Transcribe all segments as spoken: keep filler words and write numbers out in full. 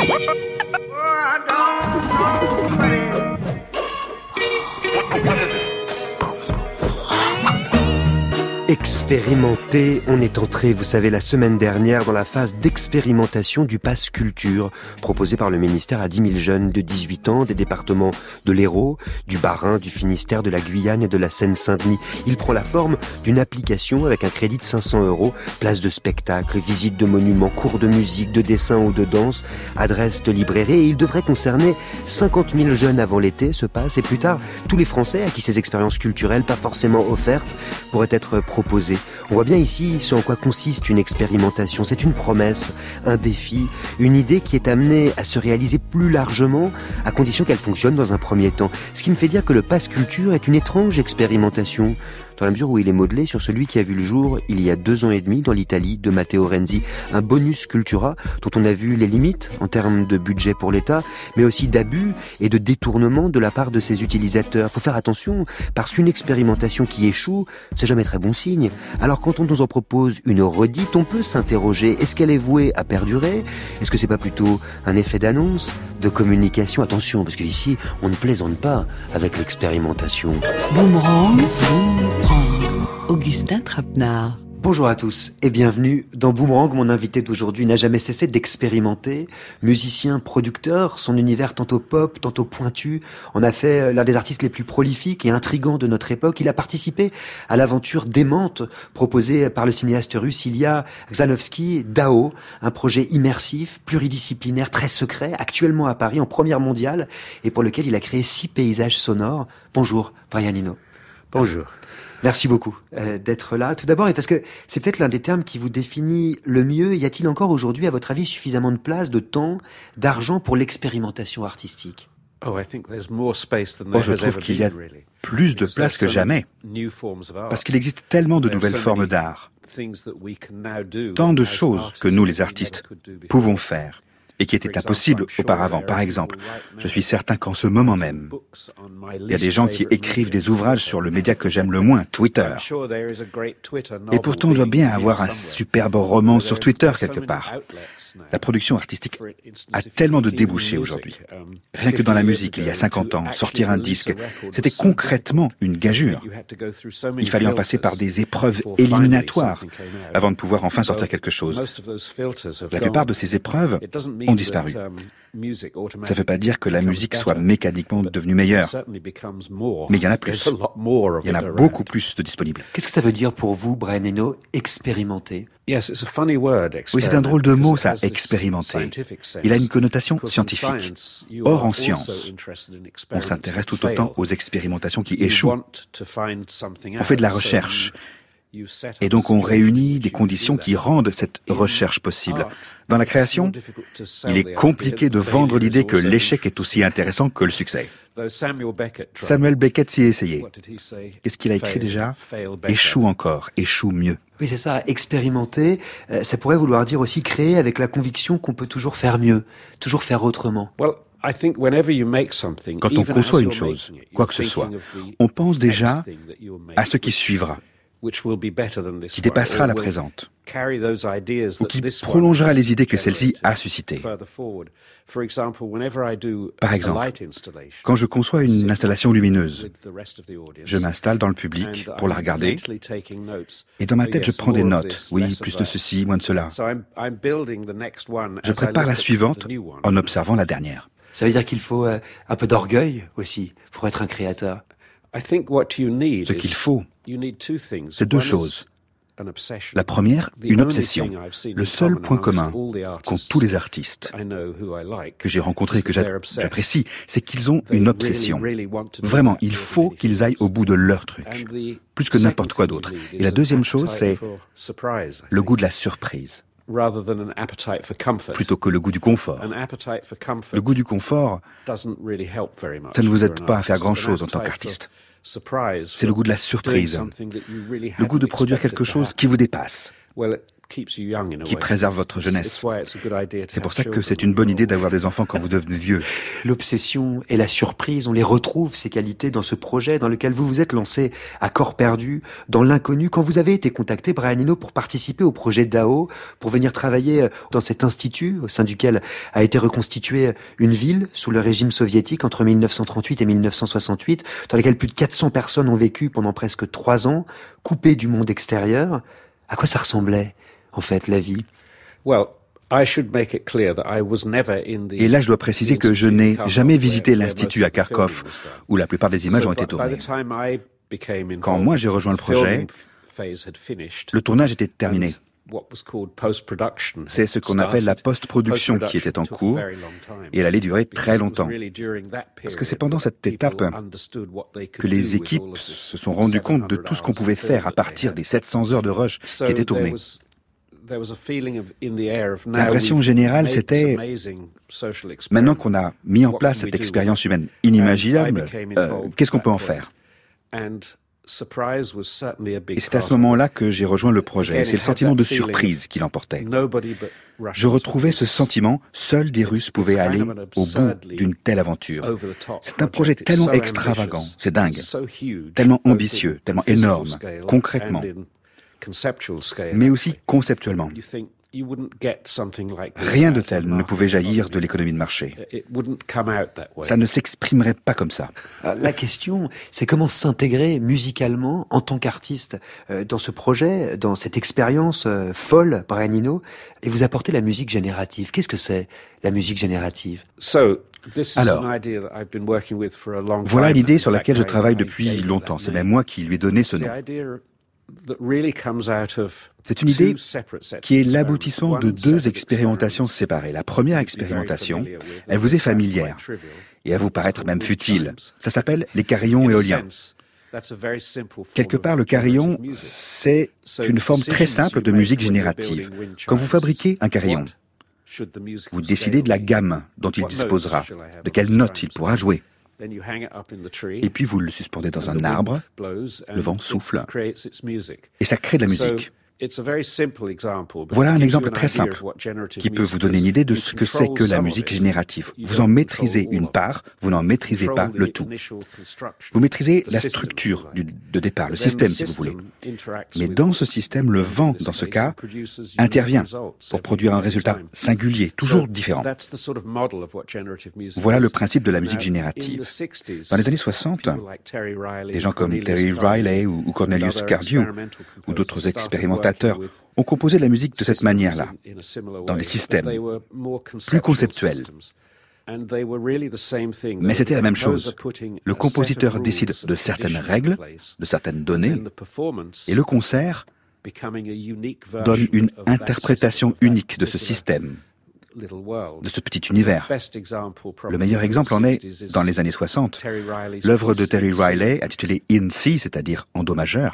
Expérimenter, on est entré, vous savez, la semaine dernière dans la phase d'expérimentation du pass culture proposé par le ministère à dix mille jeunes de dix-huit ans des départements de l'Hérault, du Bas-Rhin, du Finistère, de la Guyane et de la Seine-Saint-Denis. Il prend la forme d'une application avec un crédit de cinq cents euros, place de spectacle, visite de monuments, cours de musique, de dessin ou de danse, adresse de librairie, et il devrait concerner cinquante mille jeunes avant l'été, ce pass, et plus tard, tous les Français à qui ces expériences culturelles, pas forcément offertes, pourraient être proposées. On voit bien ici ce en quoi consiste une expérimentation. C'est une promesse, un défi, une idée qui est amenée à se réaliser plus largement à condition qu'elle fonctionne dans un premier temps. Ce qui me fait dire que le pass culture est une étrange expérimentation, dans la mesure où il est modelé sur celui qui a vu le jour il y a deux ans et demi dans l'Italie de Matteo Renzi, un bonus cultura dont on a vu les limites en termes de budget pour l'État, mais aussi d'abus et de détournement de la part de ses utilisateurs. Il faut faire attention, parce qu'une expérimentation qui échoue, c'est jamais très bon signe. Alors quand on nous en propose une redite, on peut s'interroger, est-ce qu'elle est vouée à perdurer? Est-ce que c'est pas plutôt un effet d'annonce, de communication? Attention, parce qu'ici, on ne plaisante pas avec l'expérimentation. Boomerang, Boomerang. Augustin Trapenard. Bonjour à tous et bienvenue dans Boomerang. Mon invité d'aujourd'hui n'a jamais cessé d'expérimenter. Musicien, producteur, son univers tantôt pop, tantôt pointu en a fait l'un des artistes les plus prolifiques et intrigants de notre époque. Il a participé à l'aventure démente proposée par le cinéaste russe Ilya Xanovsky, Dao, un projet immersif, pluridisciplinaire, très secret, actuellement à Paris en première mondiale et pour lequel il a créé six paysages sonores. Bonjour, Brian Eno. Bonjour. Merci beaucoup euh, d'être là. Tout d'abord, et parce que c'est peut-être l'un des termes qui vous définit le mieux, y a-t-il encore aujourd'hui, à votre avis, suffisamment de place, de temps, d'argent pour l'expérimentation artistique? Oh, je trouve qu'il y a plus de place que jamais, parce qu'il existe tellement de nouvelles formes d'art, tant de choses que nous, les artistes, pouvons faire, et qui étaient impossibles auparavant. Par exemple, je suis certain qu'en ce moment même, il y a des gens qui écrivent des ouvrages sur le média que j'aime le moins, Twitter. Et pourtant, on doit bien avoir un superbe roman sur Twitter quelque part. La production artistique a tellement de débouchés aujourd'hui. Rien que dans la musique, il y a cinquante ans, sortir un disque, c'était concrètement une gageure. Il fallait en passer par des épreuves éliminatoires avant de pouvoir enfin sortir quelque chose. La plupart de ces épreuves ont disparu. Ça ne veut pas dire que la musique soit mécaniquement devenue meilleure, mais il y en a plus. Il y en a beaucoup plus de disponibles. Qu'est-ce que ça veut dire pour vous, Brian Eno, expérimenter? Oui, c'est un drôle de mot, ça, expérimenter. Il a une connotation scientifique. Or, en science, on s'intéresse tout autant aux expérimentations qui échouent. On fait de la recherche. Et donc on réunit des conditions qui rendent cette recherche possible. Dans la création, il est compliqué de vendre l'idée que l'échec est aussi intéressant que le succès. Samuel Beckett s'y est essayé. Qu'est-ce qu'il a écrit déjà? Échoue encore, échoue mieux. Oui, c'est ça, expérimenter, euh, ça pourrait vouloir dire aussi créer avec la conviction qu'on peut toujours faire mieux, toujours faire autrement. Quand on conçoit une chose, quoi que ce soit, on pense déjà à ce qui suivra, qui dépassera la présente, ou qui prolongera les idées que celle-ci a suscitées. Par exemple, quand je conçois une installation lumineuse, je m'installe dans le public pour la regarder, et dans ma tête, je prends des notes. Oui, plus de ceci, moins de cela. Je prépare la suivante en observant la dernière. Ça veut dire qu'il faut euh, un peu d'orgueil aussi pour être un créateur. Ce qu'il faut, c'est deux choses. La première, une obsession. Le seul point commun qu'ont tous les artistes que j'ai rencontrés et que j'apprécie, c'est qu'ils ont une obsession. Vraiment, il faut qu'ils aillent au bout de leur truc, plus que n'importe quoi d'autre. Et la deuxième chose, c'est le goût de la surprise, plutôt que le goût du confort. Le goût du confort, ça ne vous aide pas à faire grand-chose en tant qu'artiste. C'est le goût de la surprise, le goût de produire quelque chose qui vous dépasse. qui préserve votre jeunesse. C'est pour ça que c'est une bonne idée d'avoir des enfants quand vous devenez vieux. L'obsession et la surprise, on les retrouve, ces qualités, dans ce projet dans lequel vous vous êtes lancé à corps perdu, dans l'inconnu, quand vous avez été contacté, Brian Eno, pour participer au projet D A O, pour venir travailler dans cet institut au sein duquel a été reconstituée une ville sous le régime soviétique entre mille neuf cent trente-huit et mille neuf cent soixante-huit, dans laquelle plus de quatre cents personnes ont vécu pendant presque trois ans, coupées du monde extérieur. À quoi ça ressemblait, en fait, la vie? Et là, je dois préciser que je n'ai jamais visité l'Institut à Kharkov, où la plupart des images ont été tournées. Quand moi j'ai rejoint le projet, le tournage était terminé. C'est ce qu'on appelle la post-production qui était en cours, et elle allait durer très longtemps. Parce que c'est pendant cette étape que les équipes se sont rendues compte de tout ce qu'on pouvait faire à partir des sept cents heures de rush qui étaient tournées. L'impression générale, c'était, maintenant qu'on a mis en place cette expérience humaine inimaginable, euh, qu'est-ce qu'on peut en faire? Et c'est à ce moment-là que j'ai rejoint le projet. Et c'est le sentiment de surprise qui l'emportait. Je retrouvais ce sentiment, seuls des Russes pouvaient aller au bout d'une telle aventure. C'est un projet tellement extravagant, c'est dingue, tellement ambitieux, tellement énorme, concrètement, mais aussi conceptuellement. Rien de tel ne pouvait jaillir de l'économie de marché. Ça ne s'exprimerait pas comme ça. La question, c'est comment s'intégrer musicalement en tant qu'artiste dans ce projet, dans cette expérience folle, Brian Eno, et vous apporter la musique générative. Qu'est-ce que c'est, la musique générative? Alors, voilà l'idée sur laquelle je travaille depuis longtemps. C'est même moi qui lui ai donné ce nom. C'est une idée qui est l'aboutissement de deux expérimentations séparées. La première expérimentation, elle vous est familière et elle vous paraître même futile. Ça s'appelle les carillons éoliens. Quelque part, le carillon, c'est une forme très simple de musique générative. Quand vous fabriquez un carillon, vous décidez de la gamme dont il disposera, de quelles notes il pourra jouer. Et puis vous le suspendez dans un arbre, le vent souffle, et ça crée de la musique. Voilà un exemple très simple qui peut vous donner une idée de ce que c'est que la musique générative. Vous en maîtrisez une part, vous n'en maîtrisez pas le tout. Vous maîtrisez la structure du, de départ, le système si vous voulez. Mais dans ce système, le vent, dans ce cas, intervient pour produire un résultat singulier, toujours différent. Voilà le principe de la musique générative. Dans les années soixante, des gens comme Terry Riley ou, ou Cornelius Cardew ou d'autres expérimentateurs ont composé la musique de cette manière-là, dans des systèmes plus conceptuels. Mais c'était la même chose. Le compositeur décide de certaines règles, de certaines données, et le concert donne une interprétation unique de ce système, de ce petit univers. Le meilleur exemple en est, dans les années soixante, l'œuvre de Terry Riley intitulée In C, c'est-à-dire en Do majeur.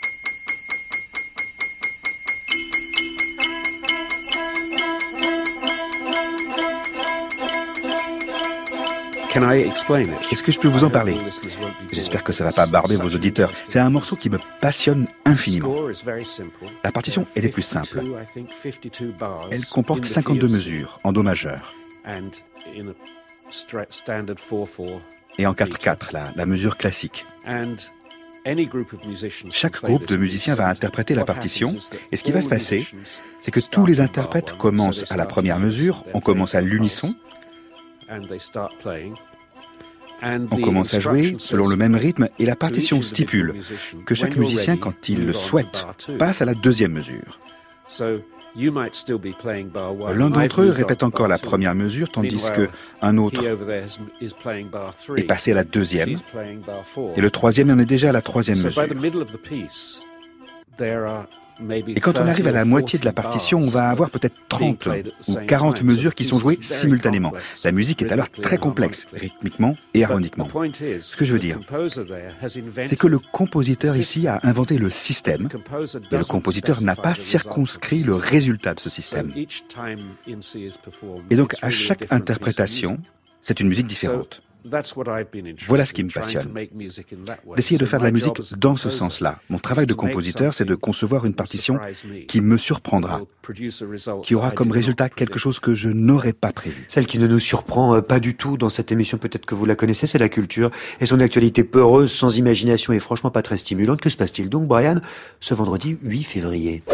Est-ce que je peux vous en parler? J'espère que ça ne va pas barber vos auditeurs. C'est un morceau qui me passionne infiniment. La partition est des plus simples. Elle comporte cinquante-deux mesures en Do majeur. Et en quatre quatre, la, la mesure classique. Chaque groupe de musiciens va interpréter la partition, et ce qui va se passer, c'est que tous les interprètes commencent à la première mesure, on commence à l'unisson, on commence à jouer selon le même rythme et la partition stipule que chaque musicien, quand il le souhaite, passe à la deuxième mesure. L'un d'entre eux répète encore la première mesure, tandis qu'un autre est passé à la deuxième, et le troisième en est déjà à la troisième mesure. Et quand on arrive à la moitié de la partition, on va avoir peut-être trente ou quarante mesures qui sont jouées simultanément. La musique est alors très complexe, rythmiquement et harmoniquement. Ce que je veux dire, c'est que le compositeur ici a inventé le système, et le compositeur n'a pas circonscrit le résultat de ce système. Et donc, à chaque interprétation, c'est une musique différente. Voilà ce qui me passionne, d'essayer de faire de la musique dans ce sens-là. Mon travail de compositeur, c'est de concevoir une partition qui me surprendra, qui aura comme résultat quelque chose que je n'aurais pas prévu. Celle qui ne nous surprend pas du tout dans cette émission, peut-être que vous la connaissez, c'est la culture et son actualité peureuse, sans imagination et franchement pas très stimulante. Que se passe-t-il donc, Brian, ce vendredi huit février?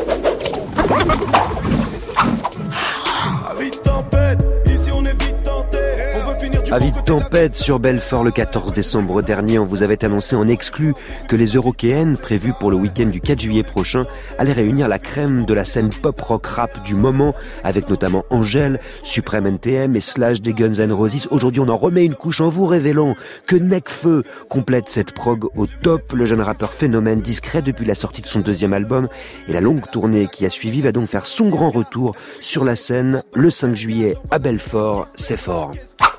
Avis de tempête sur Belfort le quatorze décembre dernier. On vous avait annoncé en exclu que les Eurokéennes, prévues pour le week-end du quatre juillet prochain, allaient réunir la crème de la scène pop-rock rap du moment, avec notamment Angèle, Supreme N T M et Slash des Guns N' Roses. Aujourd'hui, on en remet une couche en vous révélant que Nekfeu complète cette prog au top. Le jeune rappeur phénomène, discret depuis la sortie de son deuxième album, et la longue tournée qui a suivi va donc faire son grand retour sur la scène le cinq juillet à Belfort. C'est fort.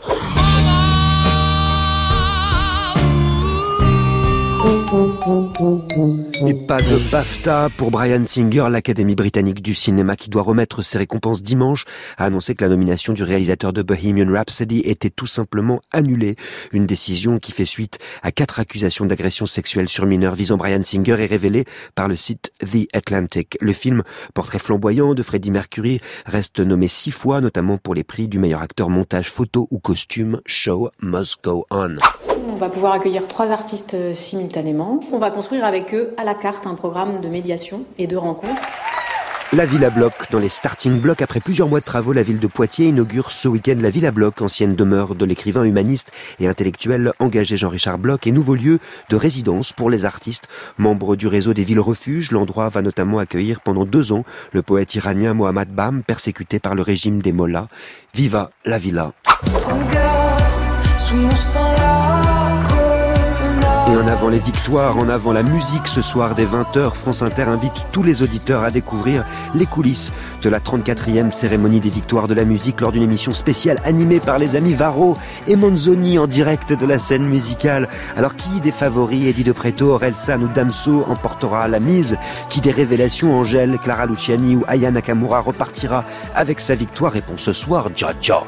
Et pas de BAFTA pour Bryan Singer. L'Académie britannique du cinéma, qui doit remettre ses récompenses dimanche, a annoncé que la nomination du réalisateur de Bohemian Rhapsody était tout simplement annulée. Une décision qui fait suite à quatre accusations d'agression sexuelle sur mineurs visant Bryan Singer est révélée par le site The Atlantic. Le film, portrait flamboyant de Freddie Mercury, reste nommé six fois, notamment pour les prix du meilleur acteur montage photo ou costume. Show must go on. On va pouvoir accueillir trois artistes simultanément. On va construire avec eux à la carte un programme de médiation et de rencontres. La Villa Bloch, dans les starting blocks. Après plusieurs mois de travaux, la ville de Poitiers inaugure ce week-end la Villa Bloch, ancienne demeure de l'écrivain humaniste et intellectuel engagé Jean-Richard Bloch, et nouveau lieu de résidence pour les artistes. Membre du réseau des villes refuges, l'endroit va notamment accueillir pendant deux ans le poète iranien Mohammad Bam, persécuté par le régime des mollahs. Viva la Villa. Et en avant les victoires, en avant la musique, ce soir dès vingt heures, France Inter invite tous les auditeurs à découvrir les coulisses de la trente-quatrième cérémonie des victoires de la musique lors d'une émission spéciale animée par les amis Varro et Manzoni en direct de la scène musicale. Alors qui des favoris, Eddie De Pretto, Orelsan ou Damso, emportera la mise? Qui des révélations, Angèle, Clara Luciani ou Aya Nakamura, repartira avec sa victoire? Réponse ce soir, Jaja.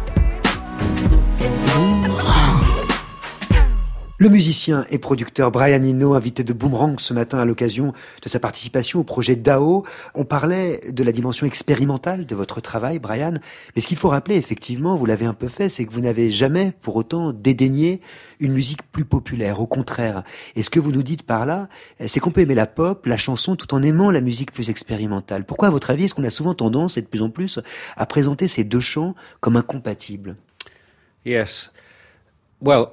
Le musicien et producteur Brian Eno, invité de Boomerang ce matin à l'occasion de sa participation au projet D A O. On parlait de la dimension expérimentale de votre travail, Brian. Mais ce qu'il faut rappeler, effectivement, vous l'avez un peu fait, c'est que vous n'avez jamais, pour autant, dédaigné une musique plus populaire. Au contraire. Et ce que vous nous dites par là, c'est qu'on peut aimer la pop, la chanson, tout en aimant la musique plus expérimentale. Pourquoi, à votre avis, est-ce qu'on a souvent tendance, et de plus en plus, à présenter ces deux champs comme incompatibles? Yes. Well,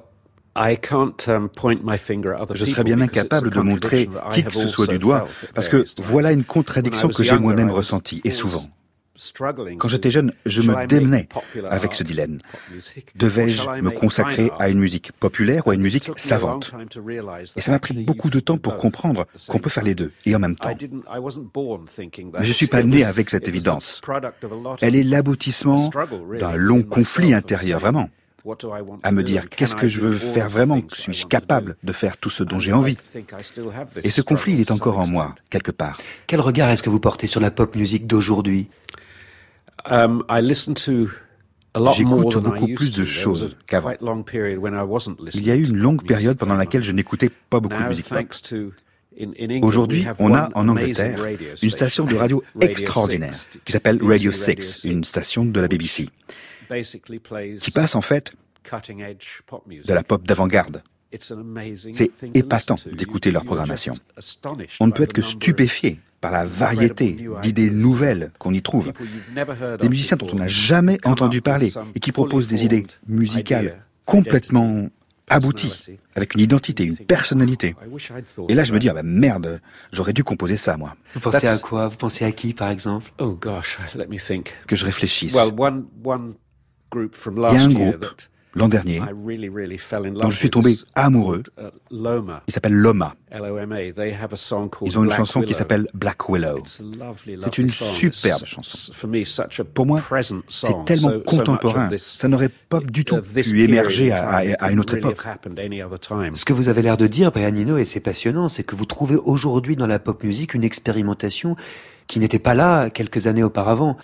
Je serais bien incapable de montrer qui que ce soit du doigt, parce que voilà une contradiction que j'ai moi-même ressentie, et souvent. Quand j'étais jeune, je me démenais avec ce dilemme. Devais-je me consacrer à une musique populaire ou à une musique savante? Et ça m'a pris beaucoup de temps pour comprendre qu'on peut faire les deux, et en même temps. Mais je ne suis pas né avec cette évidence. Elle est l'aboutissement d'un long conflit intérieur, vraiment. À me dire, qu'est-ce que je veux faire vraiment? Suis-je capable de faire tout ce dont j'ai envie? Et ce conflit, il est encore en moi, quelque part. Quel regard est-ce que vous portez sur la pop musique d'aujourd'hui? um, J'écoute beaucoup plus de choses qu'avant. Il y a eu une longue période pendant laquelle je n'écoutais pas beaucoup de musique pop. Aujourd'hui, on a en Angleterre une station de radio extraordinaire qui s'appelle Radio six, une station de la B B C, qui passe en fait de la pop d'avant-garde. C'est épatant d'écouter leur programmation. On ne peut être que stupéfié par la variété d'idées nouvelles qu'on y trouve. Des musiciens dont on n'a jamais entendu parler et qui proposent des idées musicales complètement abouties, avec une identité, une personnalité. Et là, je me dis, ah bah merde, j'aurais dû composer ça, moi. Vous pensez à quoi? Vous pensez à qui, par exemple? Oh gosh, let me think. Que je réfléchisse. Well, one, one group from Il y a last un year groupe, that l'an dernier, really, really fell in love dont je suis with tombé was, amoureux. uh, Loma. Il s'appelle Loma. L O M A. They have a song called Ils ont une Black chanson qui Willow. s'appelle Black Willow. It's a lovely, C'est une lovely song. superbe It's, chanson. for me, such a Pour moi, present c'est song. tellement So- so much contemporain. of this- Ça n'aurait pas du tout uh, this pu period émerger in à, time, à- à une autre couldn't really époque. have happened any other time. Ce que vous avez l'air de dire, Brian Eno, et c'est passionnant, c'est que vous trouvez aujourd'hui dans la pop musique une expérimentation qui n'était pas là quelques années auparavant.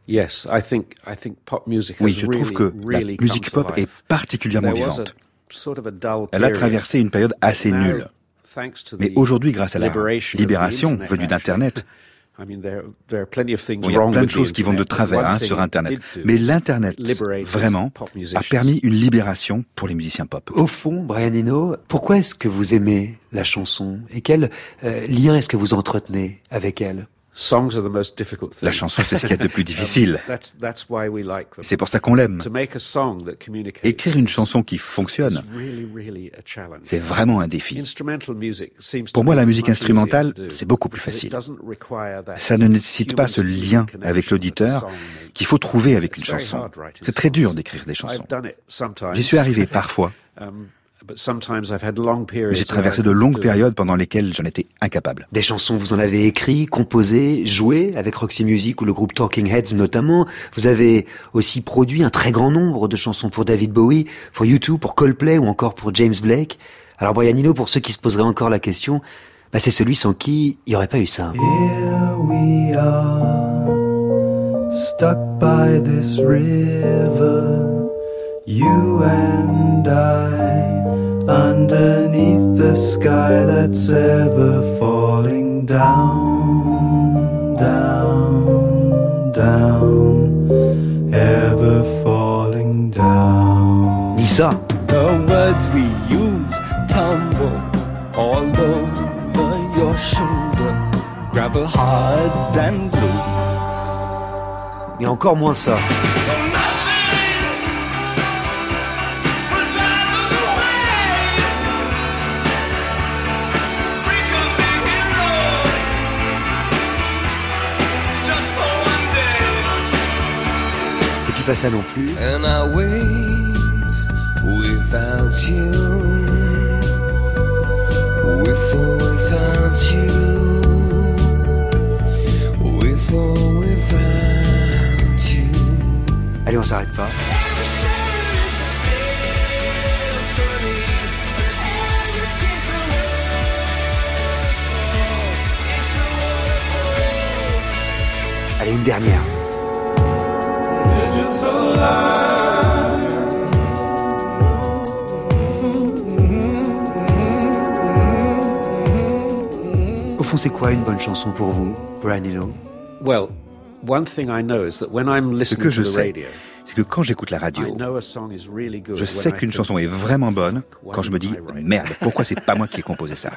Yes, I think I think pop music has Oui, je trouve que really, la musique pop est particulièrement vivante. Elle a traversé une période assez nulle. Mais aujourd'hui, grâce à la libération venue d'Internet, bon, il y a plein de choses qui vont de travers hein, sur Internet. Mais l'Internet, vraiment, a permis une libération pour les musiciens pop. Au fond, Brian Eno, pourquoi est-ce que vous aimez la chanson? Et quel euh, lien est-ce que vous entretenez avec elle? La chanson, c'est ce qu'il y a de plus difficile. C'est pour ça qu'on l'aime. Écrire une chanson qui fonctionne, c'est vraiment un défi. Pour moi, la musique instrumentale, c'est beaucoup plus facile. Ça ne nécessite pas ce lien avec l'auditeur qu'il faut trouver avec une chanson. C'est très dur d'écrire des chansons. J'y suis arrivé parfois. J'ai traversé de longues périodes pendant lesquelles j'en étais incapable. Des chansons, vous en avez écrit, composé, joué avec Roxy Music ou le groupe Talking Heads notamment. Vous avez aussi produit un très grand nombre de chansons pour David Bowie, pour U deux, pour Coldplay ou encore pour James Blake. Alors Brian Eno, pour ceux qui se poseraient encore la question, bah c'est celui sans qui il n'y aurait pas eu ça. Here we are, stuck by this river, you and I. Underneath the sky that's ever falling down, down, down, ever falling down. Nissa. The words we use tumble all over your shoulder, gravel hard and loose. Mais encore moins ça. Pas ça non plus. And I wait without you, with or without you, with or without you. Allez, on s'arrête pas. Allez, une dernière. Au fond, c'est quoi une bonne chanson pour vous, Brian Eno? Well, one thing I know is that when I'm Ce listening que je to the sais, radio, c'est que quand j'écoute la I radio, know a song is really good je when sais I qu'une think, chanson est vraiment bonne why quand je me dis did I write merde, pourquoi c'est pas moi qui ai composé ça?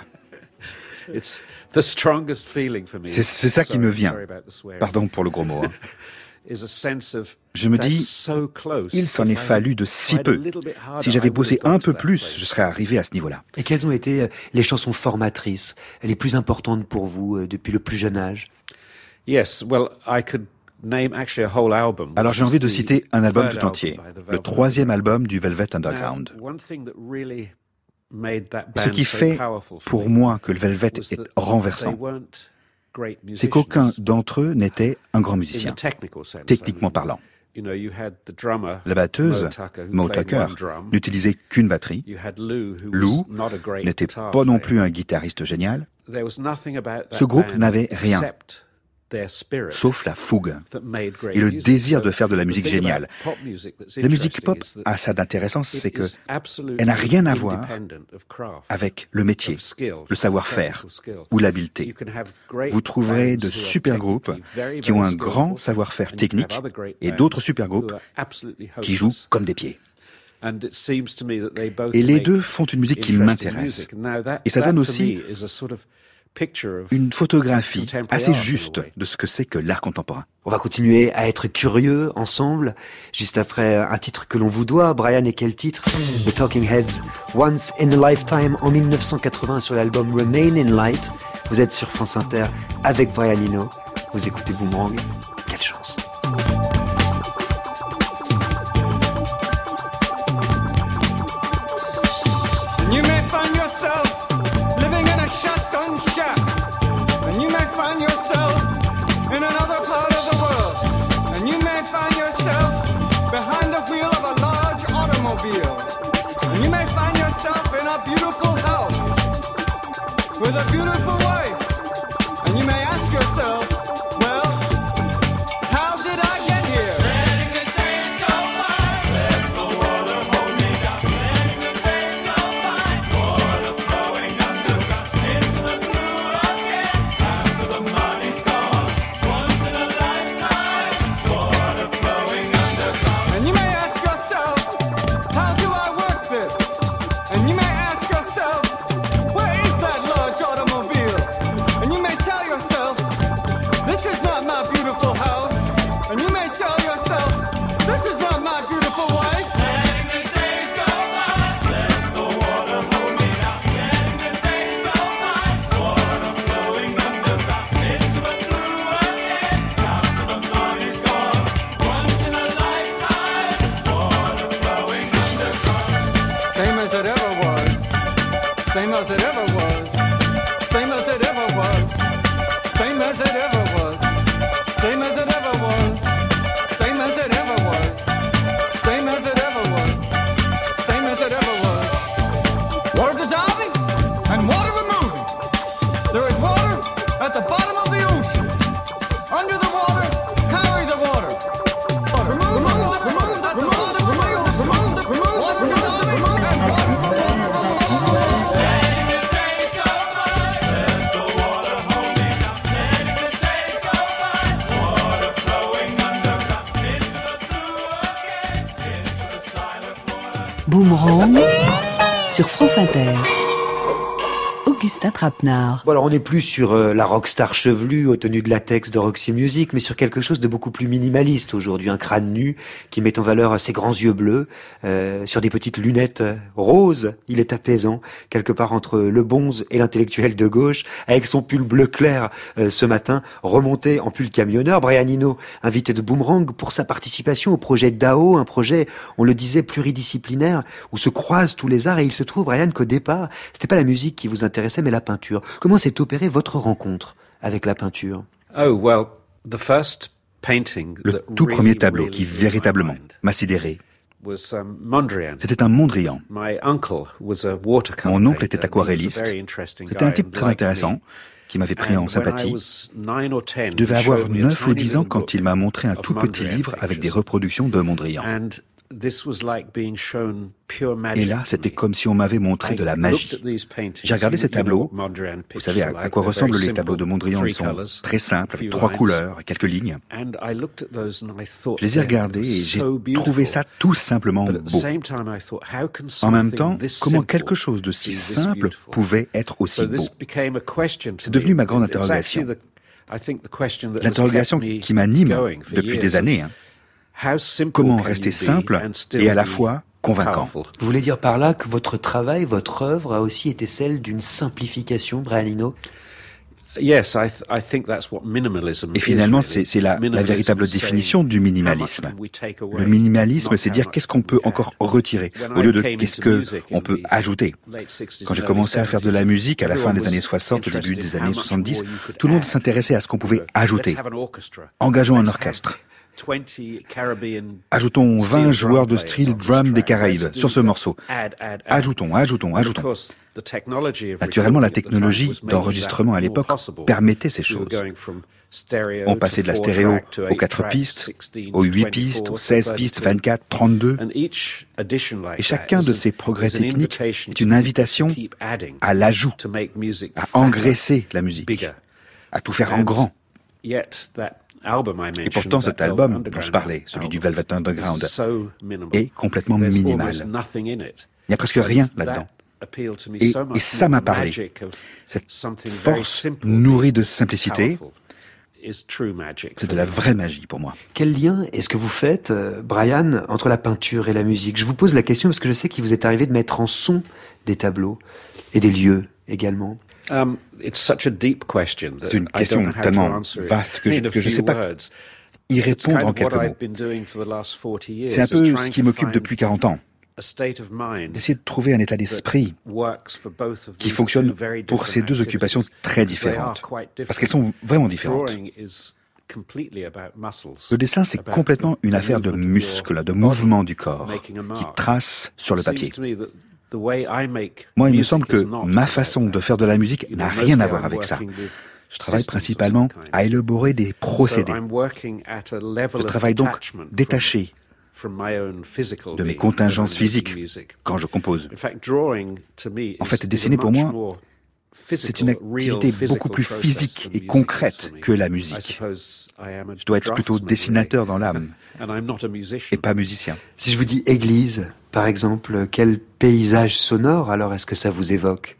It's the strongest feeling for me. C'est c'est ça qui me Sorry- vient. sorry about the swearing. Pardon pour le gros mot. hein. Is a sense of Je me that's dis, so close. il s'en If est I fallu had de si tried a peu. little bit harder, Si I j'avais would bossé have got un to peu that plus, place. je serais arrivé à ce niveau-là. Et quelles ont été euh, les chansons formatrices, les plus importantes pour vous euh, depuis le plus jeune âge? Yes, well, I could name actually a whole album. Alors which j'ai is envie de the citer un album third tout entier, album by the le Velvet troisième Underground. album du Velvet Underground. Now, one thing that really made that Ce band qui so fait powerful for pour me moi que le Velvet was est that renversant, they weren't great c'est musicians qu'aucun d'entre eux n'était un grand in musicien, the technical sense, techniquement I mean. parlant. You know, you had the drummer, La batteuse, Mo Tucker, who Mo played Tucker, one drum. n'utilisait qu'une batterie. You had Lou, who Lou was not a great n'était guitar pas non player. plus un guitariste génial, There was nothing about that Ce groupe band n'avait rien, except their spirit sauf la fougue that made great et le music. désir So de faire de la the musique thing about géniale. pop music that's La musique interesting pop is that a ça d'intéressant, c'est it que is absolutely elle n'a rien à voir independent of craft, avec le métier, of skill, le savoir-faire technical skill. ou l'habileté. You can have great Vous trouverez bands de who are super groupes technically very, qui ont very un skillful, grand savoir-faire and you can technique have other great et bands d'autres super groupes who are absolutely qui jouent hopeless. comme des pieds. And it seems to me that they both Et les make deux font une musique qui interesting m'intéresse. music. Now that- Et ça that donne for aussi me is a sort of picture of une photographie contemporary assez art in a juste way. de ce que c'est que l'art contemporain. On va continuer à être curieux ensemble, juste après un titre que l'on vous doit. Brian, et quel titre? The Talking Heads, Once in a Lifetime, en mille neuf cent quatre-vingts sur l'album Remain in Light. Vous êtes sur France Inter avec Brian Eno. Vous écoutez Boomerang. Quelle chance! You may find yourself living in a shotgun shack, and you may find yourself in another part of the world, and you may find yourself behind the wheel of a large automobile, and you may find yourself in a beautiful house with a beautiful wife, and you may ask yourself, well, how did I get as it ever was. Same as it ever was. Same as it ever was. Same as it ever was. Same as it ever was. Same as it ever was. Same as it ever was. Water dissolving and water removing. There is water at the bottom of the ocean. Under the water, carry the water. Water. Remove the water. Remove at the bottom of the ocean. Remove the remove water dissolving and water removing. Boomerang sur France Inter. Augustin Trapenard. Bon, alors on n'est plus sur euh, la rockstar chevelue aux tenues de latex de Roxy Music, mais sur quelque chose de beaucoup plus minimaliste aujourd'hui. Un crâne nu qui met en valeur ses grands yeux bleus, euh, sur des petites lunettes euh, roses. Il est apaisant, quelque part entre le bonze et l'intellectuel de gauche, avec son pull bleu clair euh, ce matin, remonté en pull camionneur. Brian Eno, invité de Boomerang pour sa participation au projet D A O, un projet, on le disait, pluridisciplinaire, où se croisent tous les arts. Et il se trouve, Brian, qu'au départ, c'était pas la musique qui vous intéressait, mais la peinture. Comment s'est opérée votre rencontre avec la peinture? Oh, well, the first painting Le tout premier tableau qui véritablement m'a sidéré, c'était un Mondrian. Mon oncle était aquarelliste. C'était un type très intéressant qui m'avait pris en sympathie. Je devais avoir neuf ou dix ans quand il m'a montré un tout petit livre avec des reproductions de Mondrian. Et là, c'était comme si on m'avait montré de la magie. J'ai regardé ces tableaux. Vous savez à quoi ressemblent les tableaux de Mondrian. Ils sont très simples, avec trois couleurs et quelques lignes. Je les ai regardés et j'ai trouvé ça tout simplement beau. En même temps, comment quelque chose de si simple pouvait être aussi beau? C'est devenu ma grande interrogation. L'interrogation qui m'anime depuis des années. Hein. Comment rester simple et à la fois convaincant? Vous voulez dire par là que votre travail, votre œuvre a aussi été celle d'une simplification, Brian Eno? Et finalement, c'est, c'est la, la véritable définition du minimalisme. Le minimalisme, c'est dire qu'est-ce qu'on peut encore retirer, au lieu de qu'est-ce qu'on peut ajouter. Quand j'ai commencé à faire de la musique à la fin des années soixante, au début des années soixante-dix, tout le monde s'intéressait à ce qu'on pouvait ajouter. Engageons un orchestre. Ajoutons vingt joueurs de steel drum des Caraïbes sur ce morceau. Ajoutons, ajoutons, ajoutons. Naturellement, la technologie d'enregistrement à l'époque permettait ces choses. On passait de la stéréo aux quatre pistes, aux huit pistes, aux seize pistes, vingt-quatre, trente-deux. Et chacun de ces progrès techniques est une invitation à l'ajout, à engraisser la musique, à tout faire en grand. Et pourtant, cet album dont je parlais, celui du Velvet Underground, est complètement minimal. Il n'y a presque rien là-dedans. Et, et ça m'a parlé. Cette force nourrie de simplicité, c'est de la vraie magie pour moi. Quel lien est-ce que vous faites, Brian, entre la peinture et la musique? Je vous pose la question parce que je sais qu'il vous est arrivé de mettre en son des tableaux et des lieux également. Um, it's such a deep question C'est une question tellement vaste que je ne sais pas y répondre en quelques mots. C'est un peu ce qui m'occupe depuis quarante ans. D'essayer de trouver un état d'esprit qui fonctionne pour ces deux occupations très différentes. Parce qu'elles sont vraiment différentes. Le dessin, c'est complètement une affaire de muscles, de mouvements du corps, qui tracent sur le papier. Moi, il me semble que ma façon de faire de la musique n'a rien à voir avec ça. Je travaille principalement à élaborer des procédés. Je travaille donc détaché de mes contingences physiques quand je compose. En fait, dessiner pour moi, c'est une activité beaucoup plus physique et concrète que la musique. Je dois être plutôt dessinateur dans l'âme et pas musicien. Si je vous dis église, par exemple, quel paysage sonore alors est-ce que ça vous évoque?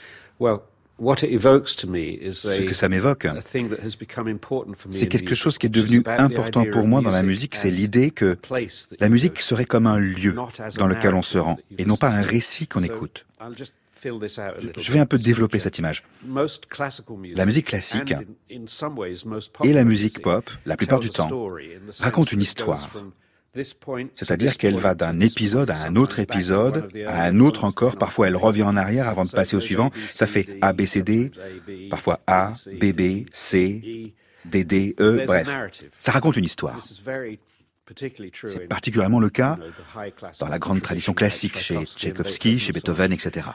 Ce que ça m'évoque, c'est quelque chose qui est devenu important pour moi dans la musique, c'est l'idée que la musique serait comme un lieu dans lequel on se rend, et non pas un récit qu'on écoute. Je vais un peu développer cette image. La musique classique et la musique pop, la plupart du temps, racontent une histoire. C'est-à-dire qu'elle va d'un épisode à un autre épisode, à un autre encore. Parfois, elle revient en arrière avant de passer au suivant. Ça fait A, B, C, D, parfois A, B, B, C, D, D, E, bref. Ça raconte une histoire. C'est particulièrement le cas dans la grande tradition classique, chez Tchaïkovski, chez Beethoven, et cetera.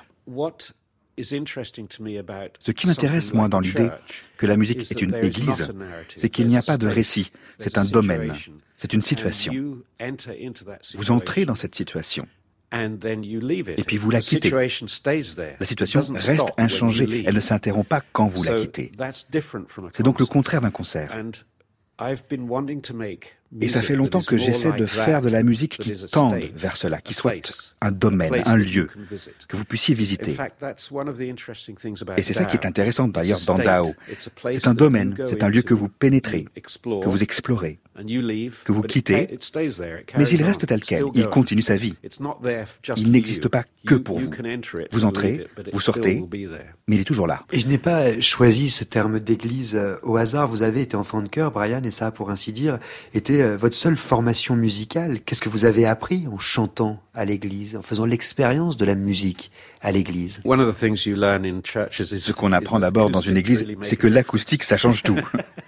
Ce qui m'intéresse, moi, dans l'idée que la musique est une église, c'est qu'il n'y a pas de récit, c'est un domaine, c'est une situation. Vous entrez dans cette situation, et puis vous la quittez. La situation reste inchangée, elle ne s'interrompt pas quand vous la quittez. C'est donc le contraire d'un concert. Et ça fait longtemps que j'essaie de faire de la musique qui tende vers cela, qui soit un domaine, un lieu, que vous puissiez visiter. Et c'est ça qui est intéressant d'ailleurs dans Dao. C'est un domaine, c'est un lieu que vous pénétrez, que vous explorez, que vous quittez, mais il reste tel quel, il continue sa vie. Il n'existe pas que pour vous. Vous entrez, vous sortez, mais il est toujours là. Et je n'ai pas choisi ce terme d'église au hasard. Vous avez été enfant de chœur, Brian, et ça, pour ainsi dire, était votre seule formation musicale. Qu'est-ce que vous avez appris en chantant à l'église, en faisant l'expérience de la musique à l'église? Ce qu'on apprend d'abord dans une église, c'est que l'acoustique, ça change tout.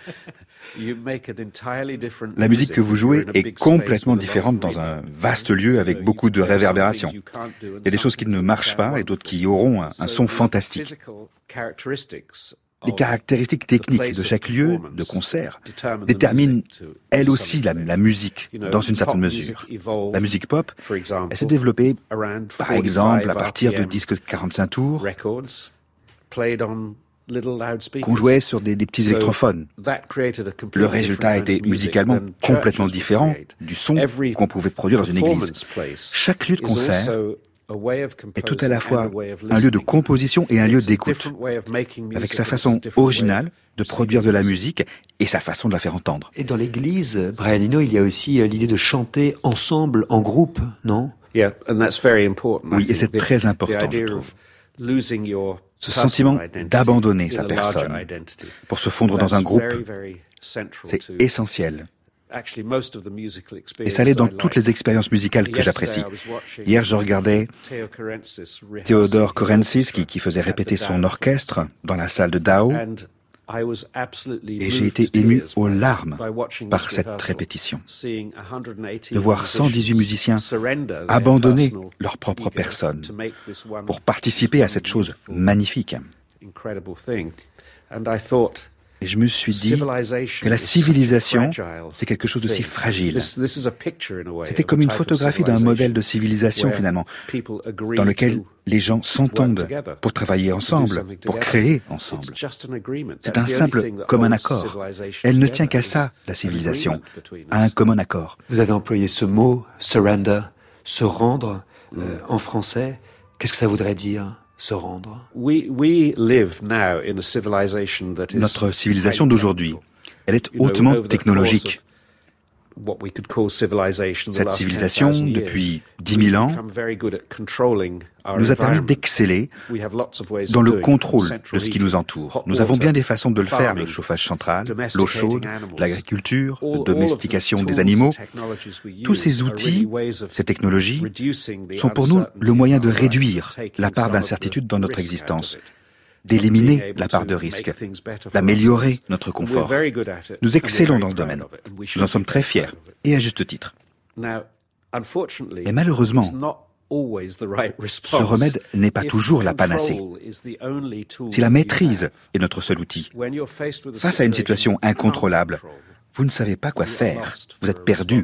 La musique que vous jouez est complètement différente dans un vaste lieu avec beaucoup de réverbération. Il y a des choses qui ne marchent pas et d'autres qui auront un, un son fantastique. Les caractéristiques techniques de chaque lieu de concert déterminent, elles aussi, la, la musique, dans une certaine mesure. La musique pop, elle s'est développée, par exemple, à partir de disques de quarante-cinq tours, qu'on jouait sur des, des petits électrophones. Le résultat était musicalement complètement différent du son qu'on pouvait produire dans une église. Chaque lieu de concert est tout à la fois un lieu de composition et un lieu d'écoute, avec sa façon originale de produire de la musique et sa façon de la faire entendre. Et dans l'église, Brian Eno, il y a aussi l'idée de chanter ensemble, en groupe, non? Oui, et c'est très important, je trouve. Ce sentiment d'abandonner sa personne pour se fondre dans un groupe, c'est essentiel. Et ça l'est dans toutes les expériences musicales que j'apprécie. Hier, je regardais Theodore Korensis qui, qui faisait répéter son orchestre dans la salle de Dao. Et j'ai été ému aux larmes par cette répétition. De voir cent dix-huit musiciens abandonner leur propre personne pour participer à cette chose magnifique. Et je me suis dit que la civilisation, c'est quelque chose de si fragile. C'était comme une photographie d'un modèle de civilisation, finalement, dans lequel les gens s'entendent pour travailler ensemble, pour créer ensemble. C'est un simple commun accord. Elle ne tient qu'à ça, la civilisation, à un commun accord. Vous avez employé ce mot, surrender, se rendre, euh, en français. Qu'est-ce que ça voudrait dire ? Se rendre. Notre civilisation d'aujourd'hui, elle est hautement technologique. Cette civilisation, depuis dix mille ans, nous a permis d'exceller dans le contrôle de ce qui nous entoure. Nous avons bien des façons de le faire, le chauffage central, l'eau chaude, l'agriculture, la domestication des animaux. Tous ces outils, ces technologies, sont pour nous le moyen de réduire la part d'incertitude dans notre existence, d'éliminer la part de risque, d'améliorer notre confort. Nous excellons dans ce domaine. Nous en sommes très fiers, et à juste titre. Mais malheureusement, ce remède n'est pas toujours la panacée. Si la maîtrise est notre seul outil, face à une situation incontrôlable, vous ne savez pas quoi faire, vous êtes perdu.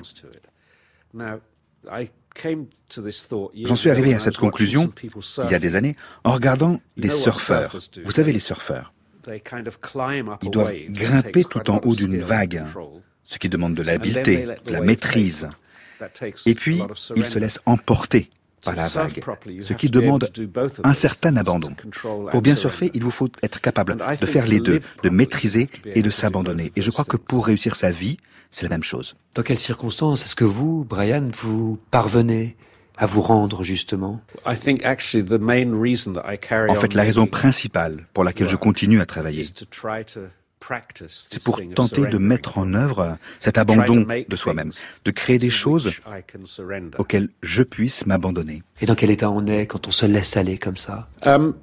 J'en suis arrivé à cette conclusion, il y a des années, en regardant des surfeurs. Vous savez, les surfeurs. Ils doivent grimper tout en haut d'une vague, ce qui demande de l'habileté, de la maîtrise. Et puis, ils se laissent emporter par la vague, ce qui demande un certain abandon. Pour bien surfer, il vous faut être capable de faire les deux, de maîtriser et de s'abandonner. Et je crois que pour réussir sa vie, c'est la même chose. Dans quelles circonstances est-ce que vous, Brian, vous parvenez à vous rendre, justement? En fait, la raison principale pour laquelle je continue à travailler, C'est pour tenter de mettre en œuvre cet abandon de soi-même, de créer des choses auxquelles je puisse m'abandonner. Et dans quel état on est quand on se laisse aller comme ça? Um,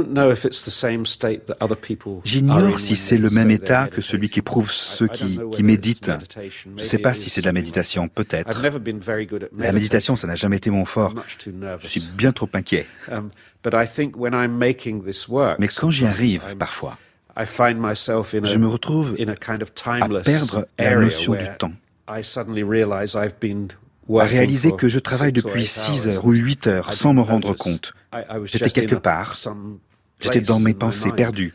J'ignore si c'est le même état que celui qu'éprouvent ceux qui, qui méditent. Je ne sais pas si c'est de la méditation, peut-être. La méditation, ça n'a jamais été mon fort. Je suis bien trop inquiet. Mais quand j'y arrive, parfois, je me retrouve à perdre la notion du temps. À réaliser que je travaille depuis six heures ou huit heures sans me rendre compte. J'étais quelque part, j'étais dans mes pensées perdues.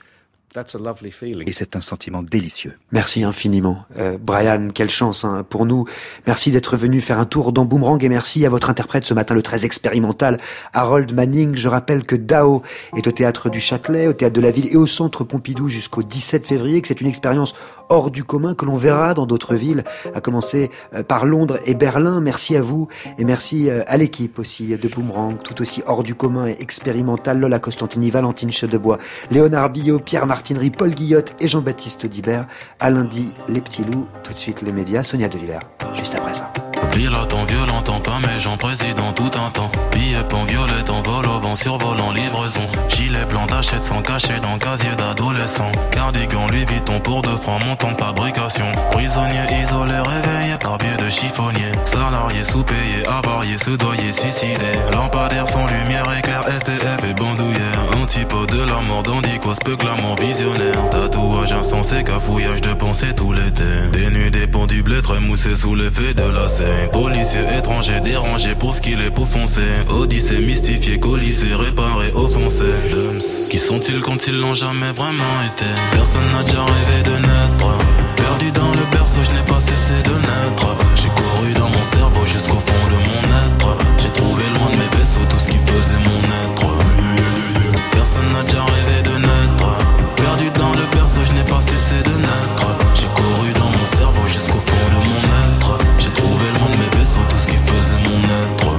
Et c'est un sentiment délicieux. Merci infiniment. Euh, Brian, quelle chance hein, pour nous. Merci d'être venu faire un tour dans Boomerang et merci à votre interprète ce matin, le très expérimental Harold Manning. Je rappelle que Dao est au Théâtre du Châtelet, au Théâtre de la Ville et au Centre Pompidou jusqu'au dix-sept février, que c'est une expérience hors du commun que l'on verra dans d'autres villes, à commencer par Londres et Berlin. Merci à vous et merci à l'équipe aussi de Boomerang, tout aussi hors du commun et expérimental. Lola Costantini, Valentine Chedebois, Léonard Billot, Pierre Martin, Paul Guillotte et Jean-Baptiste Dibert. À lundi, les petits loups. Tout de suite, les médias. Sonia De Villers, juste après ça. Violent, violent, femme et Jean président tout un temps. Billet pan violet, en vol au vent, survolant livraison. Gilet blanc d'achète sans cacher dans casier d'adolescent. Cardigan, Louis Vuitton pour deux francs, montant de fabrication. Prisonnier isolé, réveillé par biais de chiffonnier. Salarié sous-payé, avarié, se doyer, suicidé. Lampadaire sans lumière, éclair, S D F et bandoulière. Antipode de la mort, dandicos, peu clamant visionnaire. Tatouage insensé, cafouillage de pensée tout l'été. Dénudé pour du blé, très moussé sous l'effet de la scène. Policier étranger dérangé pour ce qu'il est pour foncer. Odyssée mystifié, colisée, réparé, offensé. Dums. Qui sont-ils quand ils l'ont jamais vraiment été? Personne n'a déjà rêvé de naître. Perdu dans le berceau, je n'ai pas cessé de naître. J'ai couru dans mon cerveau jusqu'au fond de mon être. J'ai trouvé loin de mes vaisseaux tout ce qui faisait mon être. Personne n'a déjà rêvé de naître. Perdu dans le berceau, je n'ai pas cessé de naître. J'ai couru dans mon cerveau jusqu'au fond de mon être. J'ai trouvé loin de mes vaisseaux tout ce qui faisait mon être.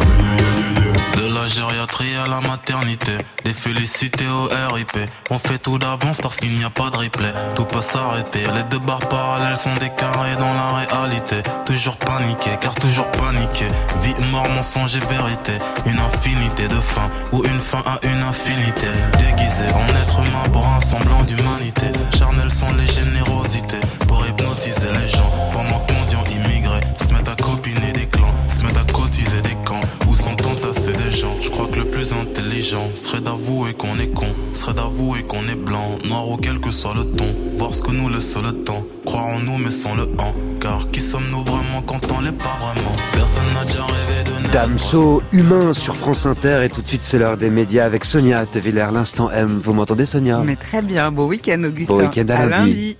De la gériatrie à la maternité, des félicités au R I P. On fait tout d'avance parce qu'il n'y a pas de replay. Tout peut s'arrêter, les deux barres parallèles sont des carrés dans la réalité. Toujours paniqué, car toujours paniqué. Vie, mort, mensonge et vérité. Une infinité de fins, ou une fin à une infinité. Déguisé en être humain pour un semblant d'humanité. Charnel sont les générosités, pour hypnotiser les gens. Pendant que mendiants immigrés se mettent à copiner des clans, se mettent à cotiser des camps, où sont entassés des gens. Je crois que le plus intelligent serait d'avouer qu'on est con, serait d'avouer qu'on est blanc, noir ou quel que soit le ton. Voir ce que nous laisse le temps, croire en nous mais sans le en. Car qui sommes-nous vraiment quand on l'est pas vraiment? Personne n'a déjà rêvé de naître. Damso, humain sur France Inter et tout de suite c'est l'heure des médias avec Sonia De Villers, l'instant M. Vous m'entendez Sonia? Mais très bien, beau week-end Augustin. Beau week-end à, à lundi. lundi.